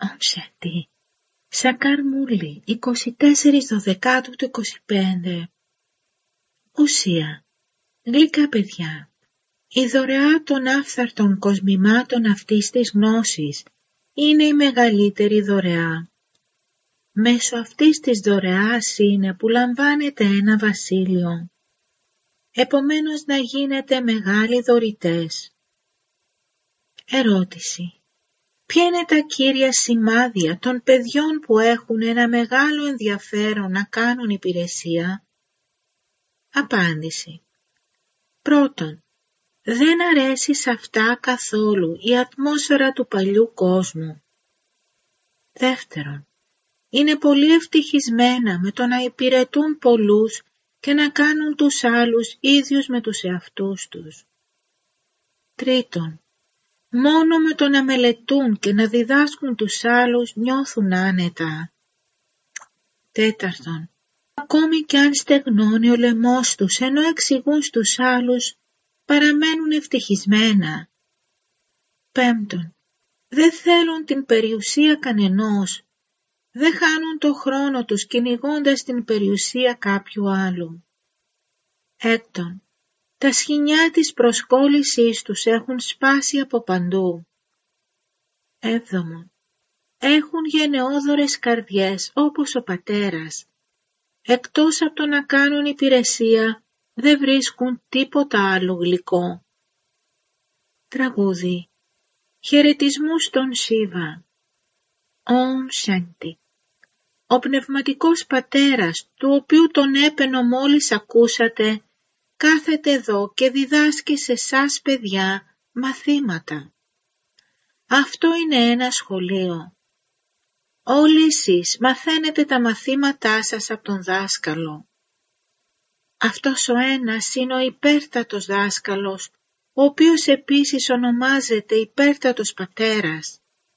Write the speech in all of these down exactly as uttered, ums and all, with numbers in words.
Ομσέτη. Σακαρμούλη, είκοσι τέσσερις Δωδεκάτου του είκοσι πέντε. Ουσία. Γλυκά παιδιά. Η δωρεά των άφθαρτων κοσμημάτων αυτής της γνώσης είναι η μεγαλύτερη δωρεά. Μέσω αυτής της δωρεάς είναι που λαμβάνετε ένα βασίλειο. Επομένως να γίνετε μεγάλοι δωρητές. Ερώτηση. Ποια είναι τα κύρια σημάδια των παιδιών που έχουν ένα μεγάλο ενδιαφέρον να κάνουν υπηρεσία? Απάντηση. Πρώτον, δεν αρέσει σε αυτά καθόλου η ατμόσφαιρα του παλιού κόσμου. Δεύτερον, είναι πολύ ευτυχισμένα με το να υπηρετούν πολλούς και να κάνουν τους άλλους ίδιους με τους εαυτούς τους. Τρίτον, μόνο με το να μελετούν και να διδάσκουν τους άλλους νιώθουν άνετα. Τέταρτον, ακόμη κι αν στεγνώνει ο λαιμός τους ενώ εξηγούν στους άλλους, παραμένουν ευτυχισμένα. Πέμπτον, δεν θέλουν την περιουσία κανενός, δεν χάνουν το χρόνο τους κυνηγώντας την περιουσία κάποιου άλλου. Έκτον, τα σχοινιά της προσκόλλησής τους έχουν σπάσει από παντού. Έβδομον, έχουν γενναιόδωρες καρδιές όπως ο πατέρας. Εκτός από το να κάνουν υπηρεσία, δεν βρίσκουν τίποτα άλλο γλυκό. Τραγούδι. Χαιρετισμούς στον Σίβα. Ομ Σάντι. Ο πνευματικός πατέρας, του οποίου τον έπαινο μόλις ακούσατε, κάθεται εδώ και διδάσκει σε σας παιδιά μαθήματα. Αυτό είναι ένα σχολείο. Όλοι εσείς μαθαίνετε τα μαθήματά σας από τον δάσκαλο. Αυτός ο ένας είναι ο υπέρτατος δάσκαλος, ο οποίος επίσης ονομάζεται υπέρτατος πατέρας.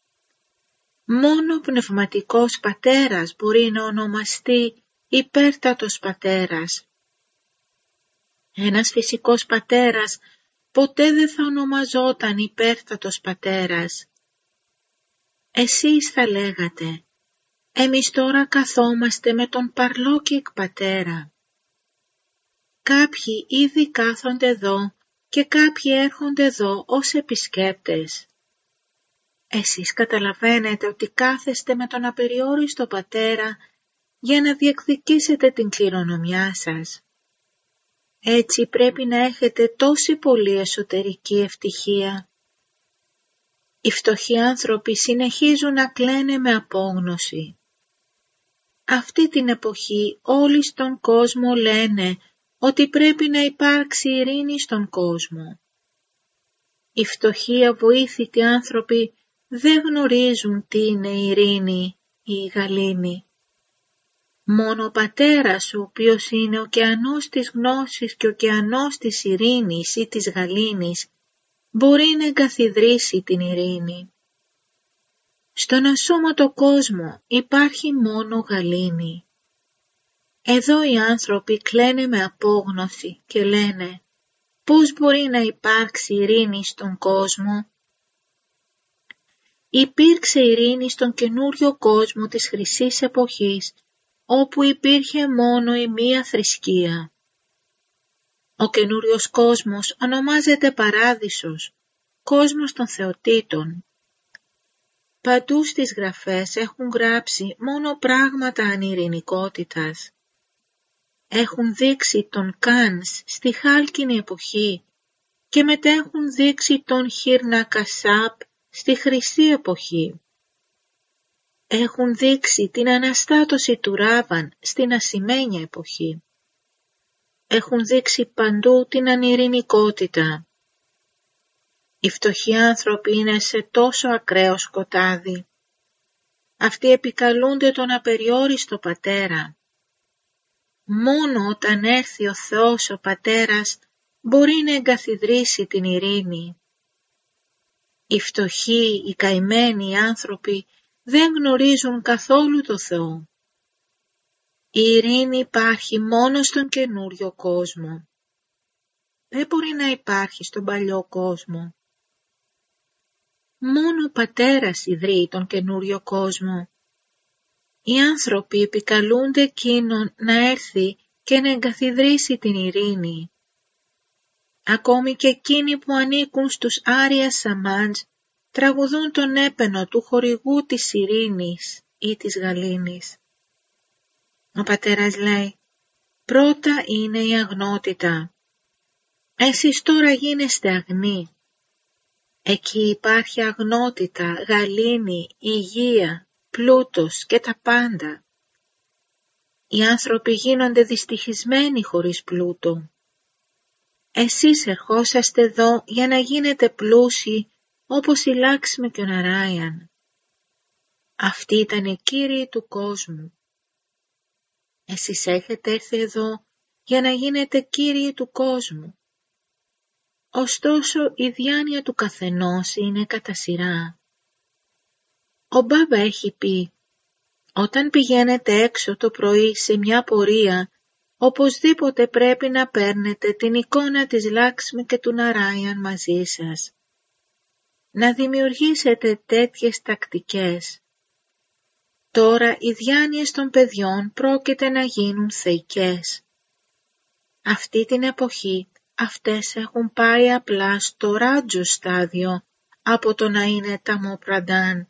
Μόνο ο πνευματικός πατέρας μπορεί να ονομαστεί υπέρτατος πατέρας. Ένας φυσικός πατέρας ποτέ δεν θα ονομαζόταν υπέρτατος πατέρας. Εσείς θα λέγατε, εμείς τώρα καθόμαστε με τον παρλόκικ πατέρα. Κάποιοι ήδη κάθονται εδώ και κάποιοι έρχονται εδώ ως επισκέπτες. Εσείς καταλαβαίνετε ότι κάθεστε με τον απεριόριστο πατέρα για να διεκδικήσετε την κληρονομιά σας. Έτσι πρέπει να έχετε τόση πολύ εσωτερική ευτυχία. Οι φτωχοί άνθρωποι συνεχίζουν να κλαίνε με απόγνωση. Αυτή την εποχή όλοι στον κόσμο λένε ότι πρέπει να υπάρξει ειρήνη στον κόσμο. Οι φτωχοί αβοήθητοι άνθρωποι δεν γνωρίζουν τι είναι η ειρήνη ή η γαλήνη. Μόνο ο πατέρας, ο οποίος είναι ωκεανός της γνώσης και ωκεανός της ειρήνης ή της γαλήνης, μπορεί να εγκαθιδρύσει την ειρήνη. Στον ασώματο κόσμο υπάρχει μόνο γαλήνη. Εδώ οι άνθρωποι κλαίνε με απόγνωση και λένε πώς μπορεί να υπάρξει ειρήνη στον κόσμο. Υπήρξε ειρήνη στον καινούριο κόσμο της χρυσής εποχής, όπου υπήρχε μόνο η μία θρησκεία. Ο καινούριος κόσμος ονομάζεται παράδεισος, κόσμος των θεοτήτων. Παντού στις γραφές έχουν γράψει μόνο πράγματα ανειρηνικότητας. Έχουν δείξει τον Κάνς στη χάλκινη εποχή και μετά έχουν δείξει τον Χιρνακασάπ στη χρυσή εποχή. Έχουν δείξει την αναστάτωση του Ράβαν στην ασημένια εποχή. Έχουν δείξει παντού την ανειρηνικότητα. Οι φτωχοί άνθρωποι είναι σε τόσο ακραίο σκοτάδι. Αυτοί επικαλούνται τον απεριόριστο πατέρα. Μόνο όταν έρθει ο Θεός ο πατέρας μπορεί να εγκαθιδρύσει την ειρήνη. Οι φτωχοί, οι καημένοι άνθρωποι δεν γνωρίζουν καθόλου το Θεό. Η ειρήνη υπάρχει μόνο στον καινούριο κόσμο. Δεν μπορεί να υπάρχει στον παλιό κόσμο. μόνο ο Πατέρας ιδρύει τον καινούριο κόσμο. Οι άνθρωποι επικαλούνται εκείνον να έρθει και να εγκαθιδρύσει την ειρήνη. Ακόμη και εκείνοι που ανήκουν στους Άρια Σαμάντζ τραγουδούν τον έπαινο του χορηγού της ειρήνης ή της γαλήνης. Ο Πατέρας λέει, πρώτα είναι η αγνότητα. Εσείς τώρα γίνεστε αγνοί. Εκεί υπάρχει αγνότητα, γαλήνη, υγεία, πλούτος και τα πάντα. Οι άνθρωποι γίνονται δυστυχισμένοι χωρίς πλούτο. Εσείς ερχόσαστε εδώ για να γίνετε πλούσιοι όπως η Λάξμη και ο Ναράιαν. Αυτοί ήταν οι κύριοι του κόσμου. Εσείς έχετε έρθει εδώ για να γίνετε κύριοι του κόσμου. Ωστόσο η διάνοια του καθενός είναι κατά σειρά. Ο Μπάμπα έχει πει, όταν πηγαίνετε έξω το πρωί σε μια πορεία, οπωσδήποτε πρέπει να παίρνετε την εικόνα της Λάξμη και του Ναράιαν μαζί σας. Να δημιουργήσετε τέτοιες τακτικές. Τώρα οι διάνοιες των παιδιών πρόκειται να γίνουν θεϊκές. Αυτή την εποχή αυτές έχουν πάει απλά στο ράτζο στάδιο από το να είναι ταμό πραντάν.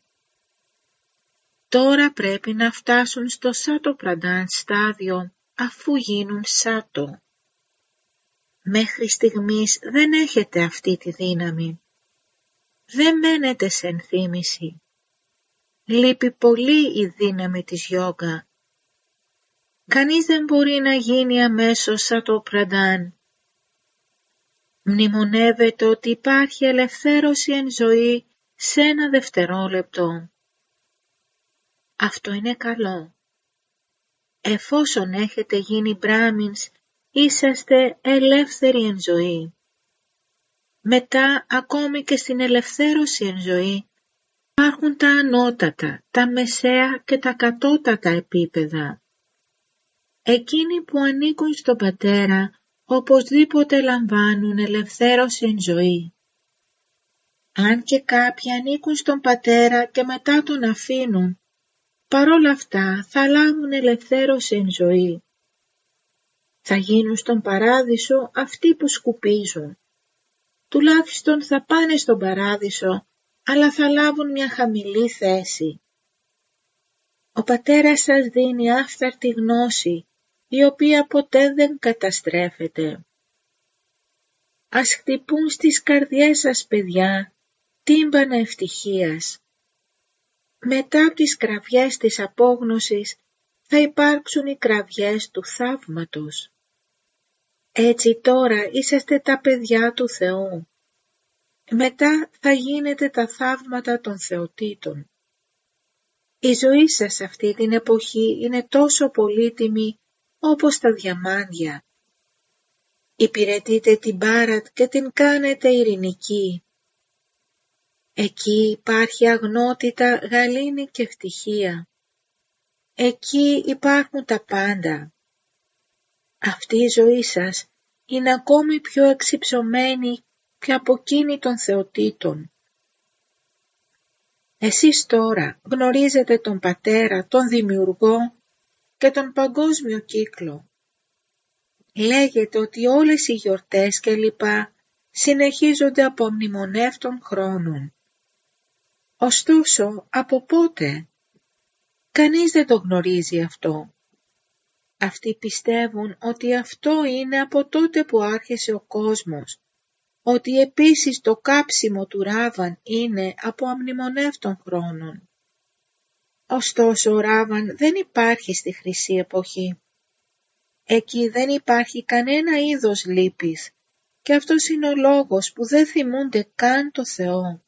Τώρα πρέπει να φτάσουν στο σάτο πραντάν στάδιο αφού γίνουν σάτο. Μέχρι στιγμής δεν έχετε αυτή τη δύναμη. Δεν μένετε σε ενθύμηση. Λείπει πολύ η δύναμη της γιόγκα. Κανείς δεν μπορεί να γίνει αμέσως σάτο πραντάν. Μνημονεύεται ότι υπάρχει ελευθέρωση εν ζωή σε ένα δευτερόλεπτο. Αυτό είναι καλό. Εφόσον έχετε γίνει μπράμινς, είσαστε ελεύθεροι εν ζωή. Μετά, ακόμη και στην ελευθέρωση εν ζωή, υπάρχουν τα ανώτατα, τα μεσαία και τα κατώτατα επίπεδα. Εκείνοι που ανήκουν στον Πατέρα, οπωσδήποτε λαμβάνουν ελευθέρωση εν ζωή. Αν και κάποιοι ανήκουν στον Πατέρα και μετά τον αφήνουν, παρόλα αυτά θα λάβουν ελευθέρωση εν ζωή. Θα γίνουν στον παράδεισο αυτοί που σκουπίζουν. Τουλάχιστον θα πάνε στον παράδεισο, αλλά θα λάβουν μια χαμηλή θέση. Ο Πατέρας σας δίνει άφθαρτη γνώση, η οποία ποτέ δεν καταστρέφεται. Ας χτυπούν στις καρδιές σας, παιδιά, τύμπανα ευτυχίας. Μετά από τις κραυγές της απόγνωσης θα υπάρξουν οι κραυγές του θαύματος. Έτσι τώρα είσαστε τα παιδιά του Θεού. Μετά θα γίνετε τα θαύματα των θεοτήτων. Η ζωή σας αυτή την εποχή είναι τόσο πολύτιμη όπως τα διαμάντια. Υπηρετείτε την Μπάρατ και την κάνετε ειρηνική. Εκεί υπάρχει αγνότητα, γαλήνη και ευτυχία. Εκεί υπάρχουν τα πάντα. Αυτή η ζωή σας είναι ακόμη πιο εξυψωμένη και από εκείνη των θεοτήτων. Εσείς τώρα γνωρίζετε τον Πατέρα, τον Δημιουργό και τον παγκόσμιο κύκλο. Λέγεται ότι όλες οι γιορτές και λοιπά συνεχίζονται από μνημονεύτων χρόνων. Ωστόσο, από πότε? Κανείς δεν το γνωρίζει αυτό. Αυτοί πιστεύουν ότι αυτό είναι από τότε που άρχισε ο κόσμος, ότι επίσης το κάψιμο του Ράβαν είναι από αμνημονεύτων χρόνων. Ωστόσο ο Ράβαν δεν υπάρχει στη Χρυσή Εποχή. Εκεί δεν υπάρχει κανένα είδος λύπης και αυτός είναι ο λόγος που δεν θυμούνται καν το Θεό.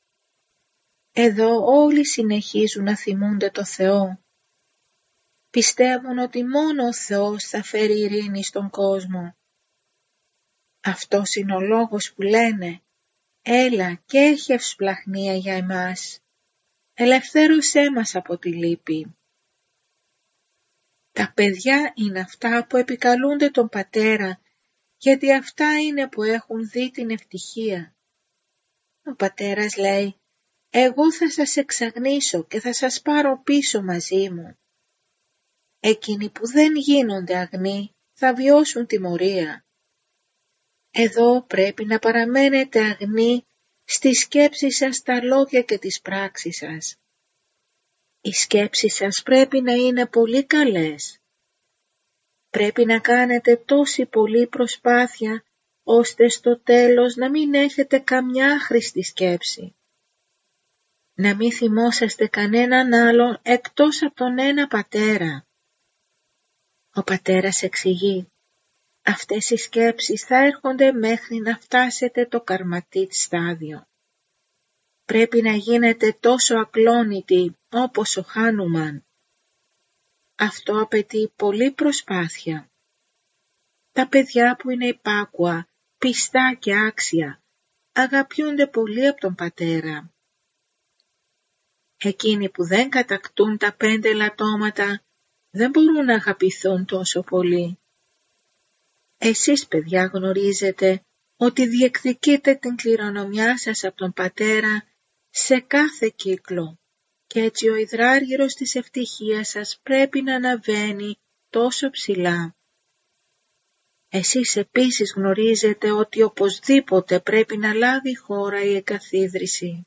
Εδώ όλοι συνεχίζουν να θυμούνται το Θεό. Πιστεύουν ότι μόνο ο Θεός θα φέρει ειρήνη στον κόσμο. Αυτός είναι ο λόγος που λένε «Έλα και έχει ευσπλαχνία για εμάς. Ελευθέρωσέ μας από τη λύπη». Τα παιδιά είναι αυτά που επικαλούνται τον Πατέρα, γιατί αυτά είναι που έχουν δει την ευτυχία. Ο Πατέρας λέει εγώ θα σας εξαγνίσω και θα σας πάρω πίσω μαζί μου. Εκείνοι που δεν γίνονται αγνοί θα βιώσουν τιμωρία. Εδώ πρέπει να παραμένετε αγνοί στη σκέψη σας, τα λόγια και τις πράξεις σας. Οι σκέψεις σας πρέπει να είναι πολύ καλές. Πρέπει να κάνετε τόση πολλή προσπάθεια, ώστε στο τέλος να μην έχετε καμιά άχρηστη σκέψη. Να μην θυμόσαστε κανέναν άλλον εκτός από τον ένα πατέρα. Ο πατέρας εξηγεί, αυτές οι σκέψεις θα έρχονται μέχρι να φτάσετε το καρματίτ στάδιο. Πρέπει να γίνετε τόσο ακλόνητοι όπως ο Χάνουμαν. Αυτό απαιτεί πολλή προσπάθεια. Τα παιδιά που είναι υπάκουα, πιστά και άξια, αγαπιούνται πολύ από τον πατέρα. Εκείνοι που δεν κατακτούν τα πέντε ελαττώματα δεν μπορούν να αγαπηθούν τόσο πολύ. Εσείς, παιδιά, γνωρίζετε ότι διεκδικείτε την κληρονομιά σας από τον πατέρα σε κάθε κύκλο και έτσι ο υδράργυρος της ευτυχίας σας πρέπει να αναβαίνει τόσο ψηλά. Εσείς επίσης γνωρίζετε ότι οπωσδήποτε πρέπει να λάβει χώρα η εκαθίδρυση.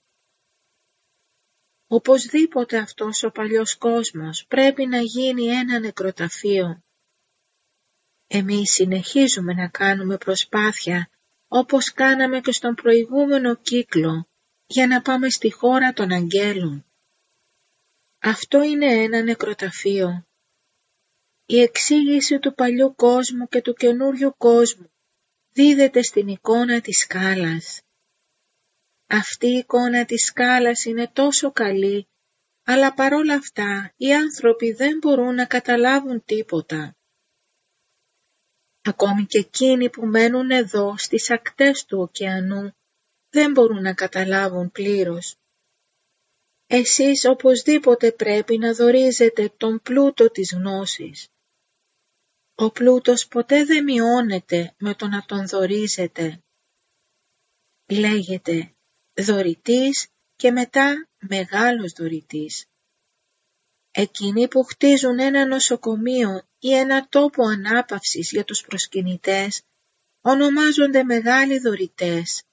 Οπωσδήποτε αυτός ο παλιός κόσμος πρέπει να γίνει ένα νεκροταφείο. Εμείς συνεχίζουμε να κάνουμε προσπάθεια όπως κάναμε και στον προηγούμενο κύκλο για να πάμε στη χώρα των αγγέλων. Αυτό είναι ένα νεκροταφείο. Η εξήγηση του παλιού κόσμου και του καινούριου κόσμου δίδεται στην εικόνα της σκάλας. Αυτή η εικόνα της σκάλας είναι τόσο καλή, αλλά παρόλα αυτά οι άνθρωποι δεν μπορούν να καταλάβουν τίποτα. Ακόμη και εκείνοι που μένουν εδώ στις ακτές του ωκεανού δεν μπορούν να καταλάβουν πλήρως. Εσείς οπωσδήποτε πρέπει να δωρίζετε τον πλούτο της γνώσης. Ο πλούτος ποτέ δεν μειώνεται με το να τον δωρίζετε. Λέγεται δωρητής και μετά μεγάλος δωρητής. Εκείνοι που χτίζουν ένα νοσοκομείο ή ένα τόπο ανάπαυσης για τους προσκυνητές ονομάζονται μεγάλοι δωρητές.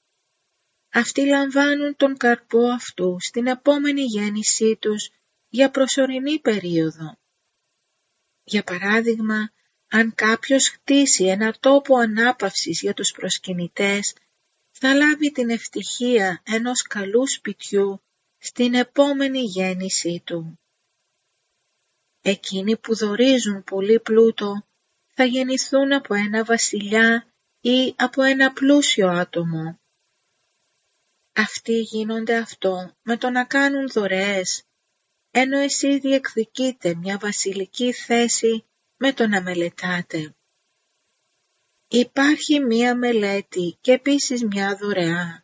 Αυτοί λαμβάνουν τον καρπό αυτού στην επόμενη γέννησή τους για προσωρινή περίοδο. Για παράδειγμα, αν κάποιος χτίσει ένα τόπο ανάπαυσης για τους προσκυνητές, θα λάβει την ευτυχία ενός καλού σπιτιού στην επόμενη γέννησή του. Εκείνοι που δωρίζουν πολύ πλούτο θα γεννηθούν από ένα βασιλιά ή από ένα πλούσιο άτομο. Αυτοί γίνονται αυτό με το να κάνουν δωρεές, ενώ εσείς διεκδικείτε μια βασιλική θέση με το να μελετάτε. Υπάρχει μία μελέτη και επίσης μια δωρεά.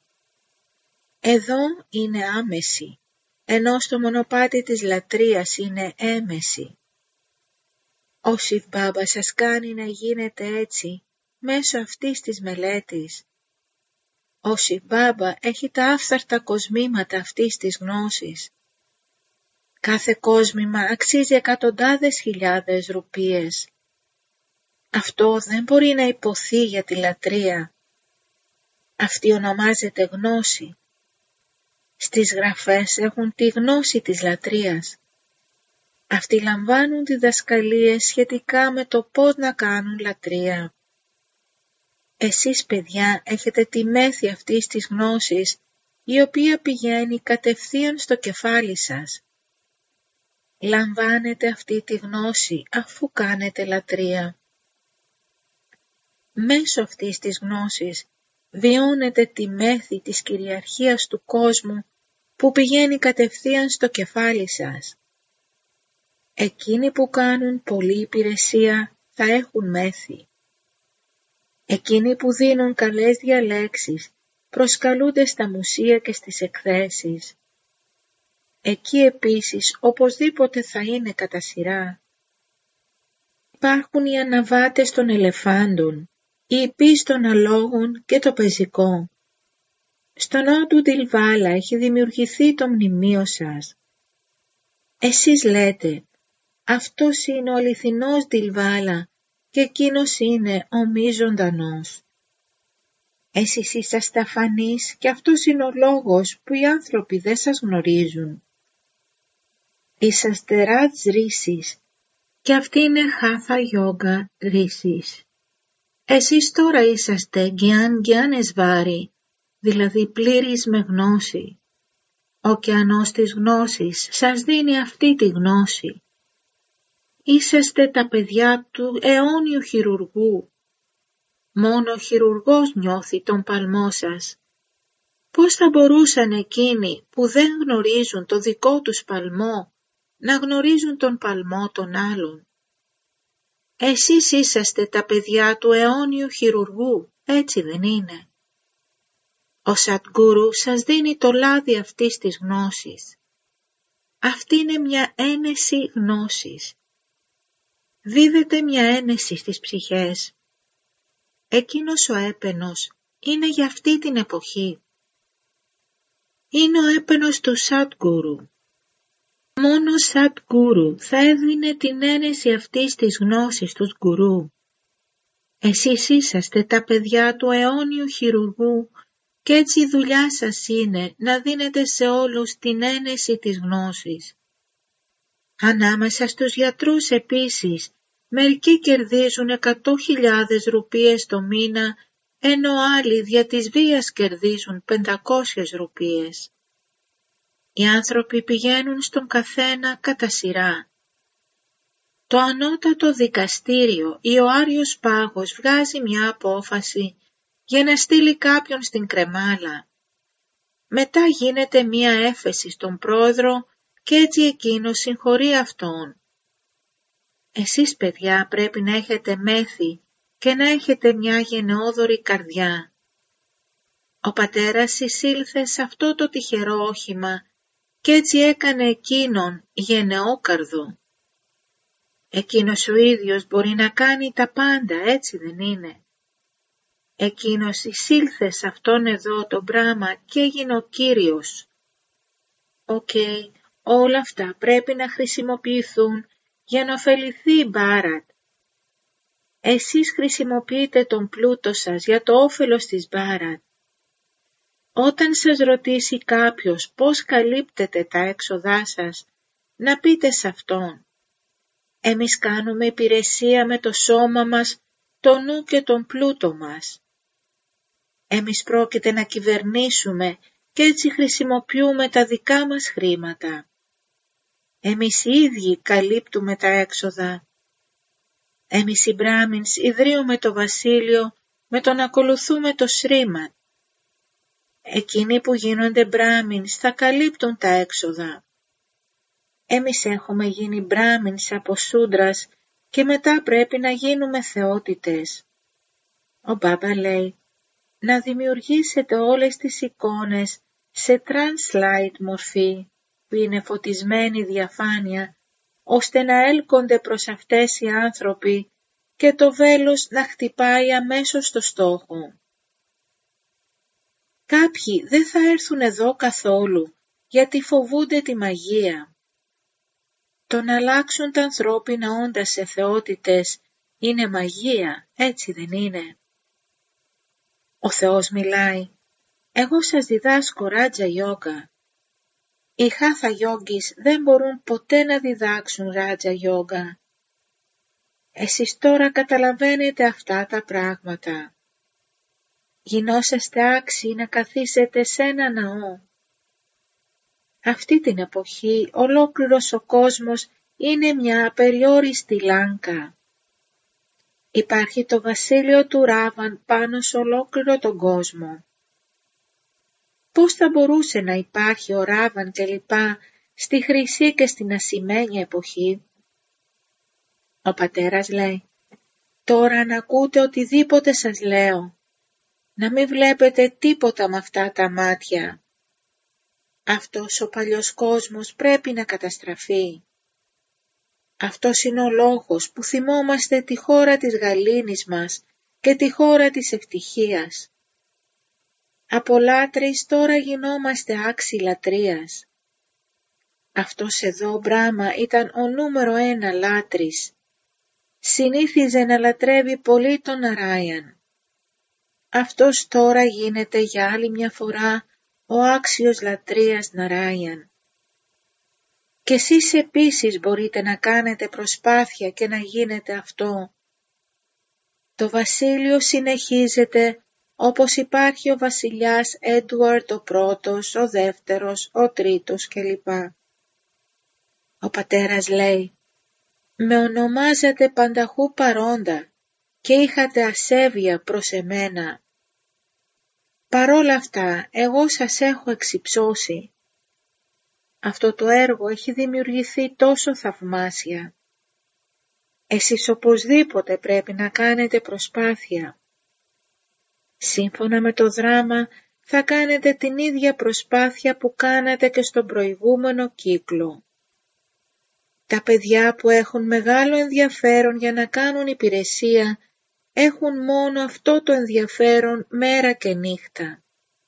Εδώ είναι άμεση, ενώ στο μονοπάτι της λατρείας είναι έμεση. Ο Σιβ Μπάμπα σας κάνει να γίνετε έτσι μέσω αυτής της μελέτης. Ο Σιβ Μπάμπα έχει τα άφθαρτα κοσμήματα αυτής της γνώσης. Κάθε κόσμημα αξίζει εκατοντάδες χιλιάδες ρουπίες. Αυτό δεν μπορεί να υποθεί για τη λατρεία. Αυτή ονομάζεται γνώση. Στις γραφές έχουν τη γνώση της λατρείας. Αυτοί λαμβάνουν διδασκαλίες σχετικά με το πώς να κάνουν λατρεία. Εσείς, παιδιά, έχετε τη μέθη αυτής της γνώσης, η οποία πηγαίνει κατευθείαν στο κεφάλι σας. Λαμβάνετε αυτή τη γνώση αφού κάνετε λατρεία. Μέσω αυτής της γνώσης βιώνετε τη μέθη της κυριαρχίας του κόσμου που πηγαίνει κατευθείαν στο κεφάλι σας. Εκείνοι που κάνουν πολλή υπηρεσία θα έχουν μέθη. Εκείνοι που δίνουν καλές διαλέξεις προσκαλούνται στα μουσεία και στις εκθέσεις. Εκεί επίσης οπωσδήποτε θα είναι κατά σειρά. Υπάρχουν οι αναβάτες των ελεφάντων, οι ιππείς των αλόγων και το πεζικό. Στο νότου Τιλβάλα έχει δημιουργηθεί το μνημείο σας. Εσείς λέτε, αυτός είναι ο αληθινός Τιλβάλα και εκείνος είναι ο μη ζωντανός. Εσείς είσαστε αφανείς και αυτός είναι ο λόγος που οι άνθρωποι δεν σας γνωρίζουν. Είσαστε Ράτζ Ρίσης και αυτή είναι Χάθα Γιόγκα Ρίσης. Εσείς τώρα είσαστε Γκιάν Γκιάνεσβάρι, δηλαδή πλήρης με γνώση. Ο ωκεανός της γνώσης σας δίνει αυτή τη γνώση. Είσαστε τα παιδιά του αιώνιου χειρουργού. Μόνο ο χειρουργός νιώθει τον παλμό σας. Πώς θα μπορούσαν εκείνοι που δεν γνωρίζουν το δικό τους παλμό να γνωρίζουν τον παλμό των άλλων? Εσείς είσαστε τα παιδιά του αιώνιου χειρουργού, έτσι δεν είναι? Ο Σατγκούρου σας δίνει το λάδι αυτής της γνώσης. Αυτή είναι μια ένεση γνώσης. Δίδεται μια ένεση στις ψυχές. Εκείνος ο έπαινος είναι για αυτή την εποχή. Είναι ο έπαινος του Σατγκούρου. Μόνο ο Σατγκούρου θα έδινε την ένεση αυτής της γνώσης του Γκουρού. Εσείς είσαστε τα παιδιά του αιώνιου χειρουργού και έτσι η δουλειά σας είναι να δίνετε σε όλους την ένεση της γνώσης. Ανάμεσα στους γιατρούς επίσης, μερικοί κερδίζουν εκατό χιλιάδες ρουπίες το μήνα, ενώ άλλοι δια της βίας κερδίζουν πεντακόσιες ρουπίες. Οι άνθρωποι πηγαίνουν στον καθένα κατά σειρά. Το ανώτατο δικαστήριο ή ο Άριος Πάγος βγάζει μια απόφαση για να στείλει κάποιον στην κρεμάλα. Μετά γίνεται μια έφεση στον πρόεδρο και έτσι εκείνος συγχωρεί αυτόν. Εσείς παιδιά πρέπει να έχετε μέθη και να έχετε μια γενναιόδορη καρδιά. Ο πατέρας εισήλθε σε αυτό το τυχερό όχημα και έτσι έκανε εκείνον γενναιόκαρδο. Εκείνος ο ίδιος μπορεί να κάνει τα πάντα, έτσι δεν είναι? Εκείνος εισήλθε σε αυτόν εδώ το Μπράμα και έγινε ο Κύριος. Οκ, okay, όλα αυτά πρέπει να χρησιμοποιηθούν για να ωφεληθεί η Μπάρατ. Εσείς χρησιμοποιείτε τον πλούτο σας για το όφελος της Μπάρατ. Όταν σας ρωτήσει κάποιος πώς καλύπτετε τα έξοδά σας, να πείτε σε αυτόν. Εμείς κάνουμε υπηρεσία με το σώμα μας, το νου και τον πλούτο μας. Εμείς πρόκειται να κυβερνήσουμε και έτσι χρησιμοποιούμε τα δικά μας χρήματα. Εμείς οι ίδιοι καλύπτουμε τα έξοδα. Εμείς οι Μπράμινς ιδρύουμε το βασίλειο με το να ακολουθούμε το Σρίμαν. Εκείνοι που γίνονται Μπράμινς θα καλύπτουν τα έξοδα. Εμείς έχουμε γίνει Μπράμινς από Σούντρας και μετά πρέπει να γίνουμε θεότητες. Ο Μπάμπα λέει, να δημιουργήσετε όλες τις εικόνες σε translate μορφή, που είναι φωτισμένη διαφάνεια, ώστε να έλκονται προς αυτές οι άνθρωποι και το βέλος να χτυπάει αμέσως στο στόχο. Κάποιοι δεν θα έρθουν εδώ καθόλου, γιατί φοβούνται τη μαγεία. Το να αλλάξουν τα ανθρώπινα όντα σε θεότητες είναι μαγεία, έτσι δεν είναι? Ο Θεός μιλάει, εγώ σας διδάσκω Ράτζα Γιόγκα. Οι Χάθα Γιόγκις δεν μπορούν ποτέ να διδάξουν Ράτζα Γιόγκα. Εσείς τώρα καταλαβαίνετε αυτά τα πράγματα. Γινόσαστε άξιοι να καθίσετε σε ένα ναό. Αυτή την εποχή ολόκληρος ο κόσμος είναι μια απεριόριστη λάνκα. Υπάρχει το βασίλειο του Ράβαν πάνω σε ολόκληρο τον κόσμο. Πώς θα μπορούσε να υπάρχει ο Ράβαν κλπ. Στη χρυσή και στην ασημένια εποχή? Ο πατέρας λέει, τώρα να ακούτε οτιδήποτε σας λέω. Να μην βλέπετε τίποτα με αυτά τα μάτια. Αυτός ο παλιός κόσμος πρέπει να καταστραφεί. Αυτός είναι ο λόγος που θυμόμαστε τη χώρα της γαλήνης μας και τη χώρα της ευτυχίας. Από λάτρεις τώρα γινόμαστε άξιοι λατρείας. Αυτός εδώ Μπράμα ήταν ο νούμερο ένα λάτρης. Συνήθιζε να λατρεύει πολύ τον Ναράιαν. Αυτός τώρα γίνεται για άλλη μια φορά ο άξιος λατρείας Ναράιαν. Και εσείς επίσης μπορείτε να κάνετε προσπάθεια και να γίνετε αυτό. Το βασίλειο συνεχίζεται όπως υπάρχει ο βασιλιάς Έντουαρντ ο πρώτος, ο δεύτερος, ο τρίτος κλπ. Ο πατέρας λέει «Με ονομάζατε πανταχού παρόντα και είχατε ασέβεια προς εμένα. Παρόλα αυτά εγώ σας έχω εξυψώσει. Αυτό το έργο έχει δημιουργηθεί τόσο θαυμάσια. Εσείς οπωσδήποτε πρέπει να κάνετε προσπάθεια. Σύμφωνα με το δράμα θα κάνετε την ίδια προσπάθεια που κάνατε και στον προηγούμενο κύκλο. Τα παιδιά που έχουν μεγάλο ενδιαφέρον για να κάνουν υπηρεσία έχουν μόνο αυτό το ενδιαφέρον μέρα και νύχτα.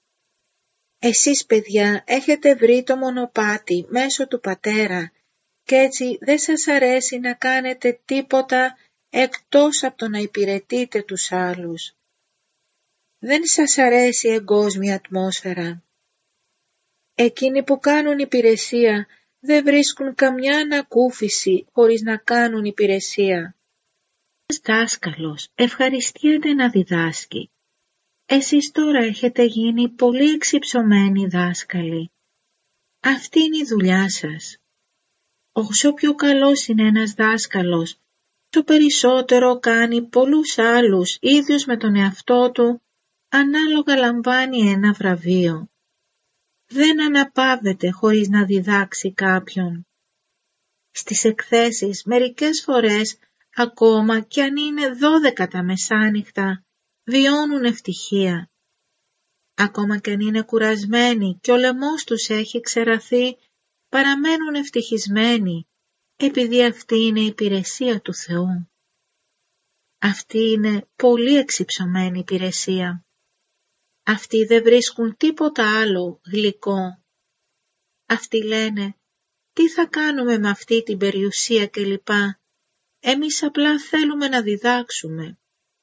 Εσείς παιδιά έχετε βρει το μονοπάτι μέσω του πατέρα και έτσι δεν σας αρέσει να κάνετε τίποτα εκτός από το να υπηρετείτε τους άλλους. Δεν σας αρέσει η εγκόσμια ατμόσφαιρα. Εκείνοι που κάνουν υπηρεσία δεν βρίσκουν καμιά ανακούφιση χωρίς να κάνουν υπηρεσία. Ένας δάσκαλος ευχαριστιέται να διδάσκει. Εσείς τώρα έχετε γίνει πολύ εξυψωμένοι δάσκαλοι. Αυτή είναι η δουλειά σας. Όσο πιο καλός είναι ένας δάσκαλος, το περισσότερο κάνει πολλούς άλλους ίδιος με τον εαυτό του, ανάλογα λαμβάνει ένα βραβείο. Δεν αναπαύεται χωρίς να διδάξει κάποιον. Στις εκθέσεις μερικές φορές, ακόμα κι αν είναι δώδεκα τα μεσάνυχτα, βιώνουν ευτυχία. Ακόμα κι αν είναι κουρασμένοι και ο λαιμός τους έχει ξεραθεί, παραμένουν ευτυχισμένοι, επειδή αυτή είναι η υπηρεσία του Θεού. Αυτή είναι πολύ εξυψωμένη υπηρεσία. Αυτοί δεν βρίσκουν τίποτα άλλο γλυκό. Αυτοί λένε, τι θα κάνουμε με αυτή την περιουσία κλπ. Εμείς απλά θέλουμε να διδάξουμε.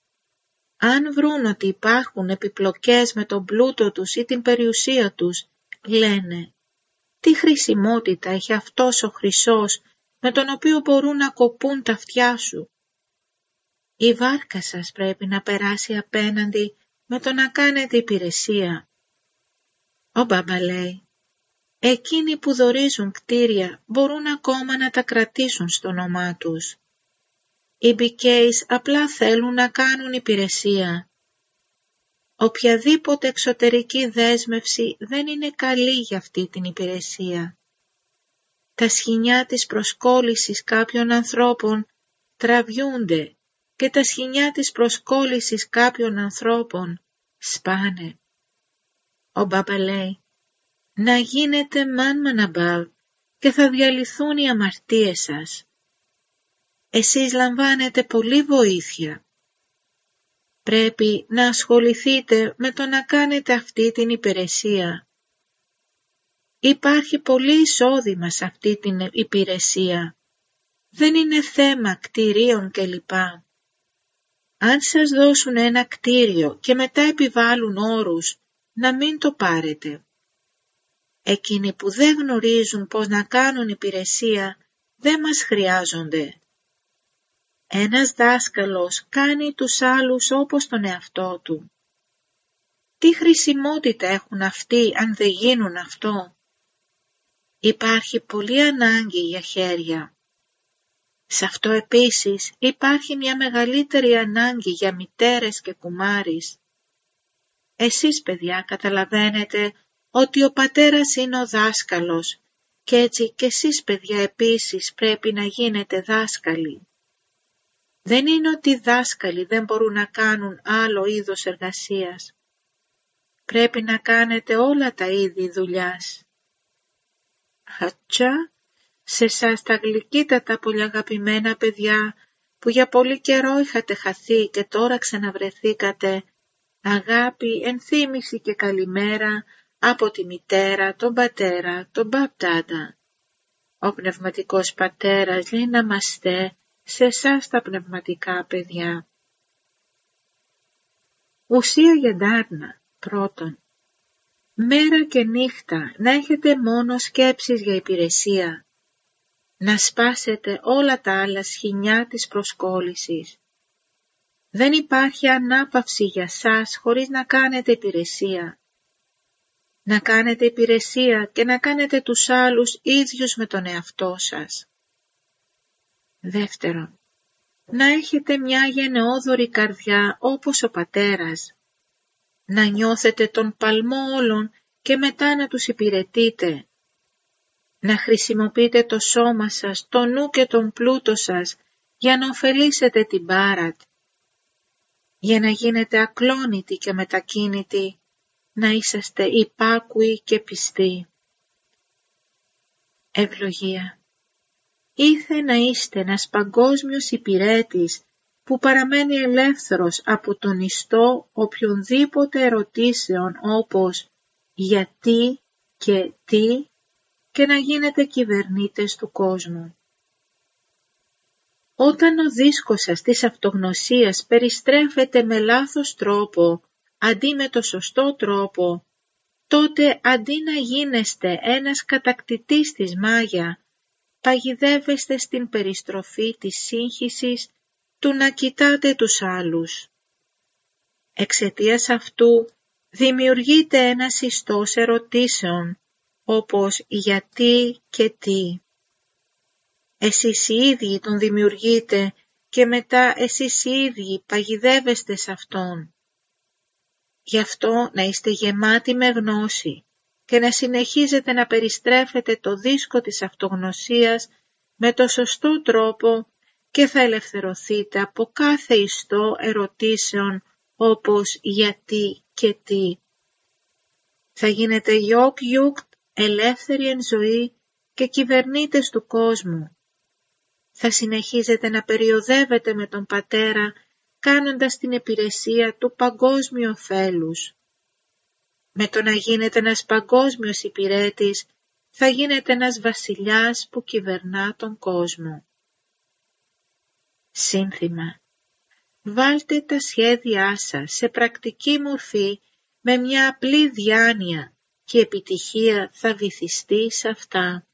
Αν βρουν ότι υπάρχουν επιπλοκές με τον πλούτο τους ή την περιουσία τους, λένε, τι χρησιμότητα έχει αυτός ο χρυσός με τον οποίο μπορούν να κοπούν τα αυτιά σου. Η βάρκα σας πρέπει να περάσει απέναντι με το να κάνετε υπηρεσία. Ο Μπάμπα λέει, εκείνοι που δωρίζουν κτίρια μπορούν ακόμα να τα κρατήσουν στο όνομά τους. Οι μπι κέις απλά θέλουν να κάνουν υπηρεσία. Οποιαδήποτε εξωτερική δέσμευση δεν είναι καλή για αυτή την υπηρεσία. Τα σχοινιά της προσκόλλησης κάποιων ανθρώπων τραβιούνται και τα σχοινιά της προσκόλλησης κάποιων ανθρώπων σπάνε. Ο Μπάμπα λέει, να γίνετε μαν μαναμπάβ και θα διαλυθούν οι αμαρτίες σας. Εσείς λαμβάνετε πολύ βοήθεια. Πρέπει να ασχοληθείτε με το να κάνετε αυτή την υπηρεσία. Υπάρχει πολύ εισόδημα σε αυτή την υπηρεσία. Δεν είναι θέμα κτηρίων κλπ. Αν σας δώσουν ένα κτίριο και μετά επιβάλλουν όρους, να μην το πάρετε. Εκείνοι που δεν γνωρίζουν πώς να κάνουν υπηρεσία, δεν μας χρειάζονται. Ένας δάσκαλος κάνει τους άλλους όπως τον εαυτό του. Τι χρησιμότητα έχουν αυτοί αν δεν γίνουν αυτό? Υπάρχει πολλή ανάγκη για χέρια. Σε αυτό επίσης υπάρχει μια μεγαλύτερη ανάγκη για μητέρες και κουμάρις. Εσείς παιδιά καταλαβαίνετε ότι ο πατέρας είναι ο δάσκαλος και έτσι και εσείς παιδιά επίσης πρέπει να γίνετε δάσκαλοι. Δεν είναι ότι οι δάσκαλοι δεν μπορούν να κάνουν άλλο είδος εργασίας. Πρέπει να κάνετε όλα τα είδη δουλειάς. Ατσά, σε εσάς τα γλυκύτατα πολύ αγαπημένα παιδιά που για πολύ καιρό είχατε χαθεί και τώρα ξαναβρεθήκατε, αγάπη, ενθύμηση και καλημέρα από τη μητέρα, τον πατέρα, τον μπαπτάντα. Ο πνευματικός πατέρας λέει να μαστέ σε εσάς τα πνευματικά παιδιά. Ουσία για ντάρνα. Πρώτον, μέρα και νύχτα να έχετε μόνο σκέψεις για υπηρεσία. Να σπάσετε όλα τα άλλα σχοινιά της προσκόλλησης. Δεν υπάρχει ανάπαυση για σας χωρίς να κάνετε υπηρεσία. Να κάνετε υπηρεσία και να κάνετε τους άλλους ίδιους με τον εαυτό σας. Δεύτερον, να έχετε μια γενναιόδωρη καρδιά όπως ο πατέρας. Να νιώθετε τον παλμό όλων και μετά να τους υπηρετείτε. Να χρησιμοποιείτε το σώμα σας, το νου και τον πλούτο σας για να ωφελήσετε την Μπάρατ. Για να γίνετε ακλόνητοι και μετακίνητοι, να είσαστε υπάκουοι και πιστοί. Ευλογία. Ήθε να είστε ένας παγκόσμιος υπηρέτης που παραμένει ελεύθερος από τον ιστό οποιονδήποτε ερωτήσεων όπως γιατί και τι και να γίνετε κυβερνήτες του κόσμου. Όταν ο δίσκος σας της αυτογνωσίας περιστρέφεται με λάθος τρόπο αντί με το σωστό τρόπο, τότε αντί να γίνεστε ένας κατακτητής της Μάγια, παγιδεύεστε στην περιστροφή της σύγχυσης του να κοιτάτε τους άλλους. Εξαιτίας αυτού δημιουργείται ένας ιστός ερωτήσεων, όπως γιατί και τι. Εσείς οι ίδιοι τον δημιουργείτε και μετά εσείς οι ίδιοι παγιδεύεστε σε αυτόν. Γι' αυτό να είστε γεμάτοι με γνώση και να συνεχίζετε να περιστρέφετε το δίσκο της αυτογνωσίας με το σωστό τρόπο και θα ελευθερωθείτε από κάθε ιστό ερωτήσεων όπως γιατί και τι. Θα γίνετε γιοκ γιουκτ, ελεύθεροι εν ζωή και κυβερνήτες του κόσμου. Θα συνεχίζετε να περιοδεύετε με τον Πατέρα κάνοντας την υπηρεσία του παγκόσμιου ωφέλους. Με το να γίνετε ένας παγκόσμιος υπηρέτης, θα γίνετε ένας βασιλιάς που κυβερνά τον κόσμο. Σύνθημα. Βάλτε τα σχέδιά σας σε πρακτική μορφή με μια απλή διάνοια και η επιτυχία θα βυθιστεί σε αυτά.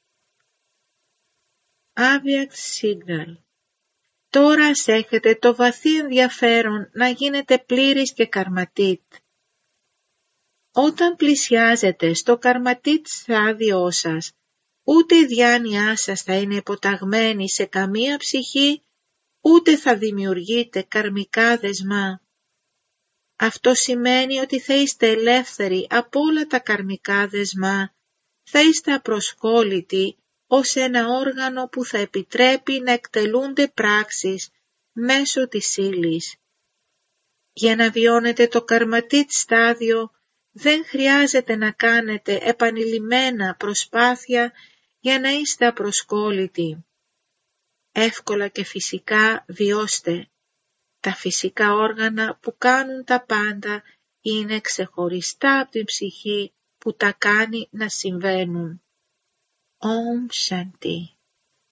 Aviax Signal. Τώρα ας έχετε το βαθύ ενδιαφέρον να γίνετε πλήρης και καρματίτ. Όταν πλησιάζετε στο καρματίτ στάδιο σας, ούτε η διάνοιά σας θα είναι υποταγμένη σε καμία ψυχή, ούτε θα δημιουργείτε καρμικά δεσμά. Αυτό σημαίνει ότι θα είστε ελεύθεροι από όλα τα καρμικά δεσμά, θα είστε απροσχόλητοι ως ένα όργανο που θα επιτρέπει να εκτελούνται πράξεις μέσω της ύλης. Για να βιώνετε το καρματίτ στάδιο, δεν χρειάζεται να κάνετε επανειλημμένα προσπάθεια για να είστε απροσκόλλητοι. Εύκολα και φυσικά βιώστε. Τα φυσικά όργανα που κάνουν τα πάντα είναι ξεχωριστά από την ψυχή που τα κάνει να συμβαίνουν. Om Shanti.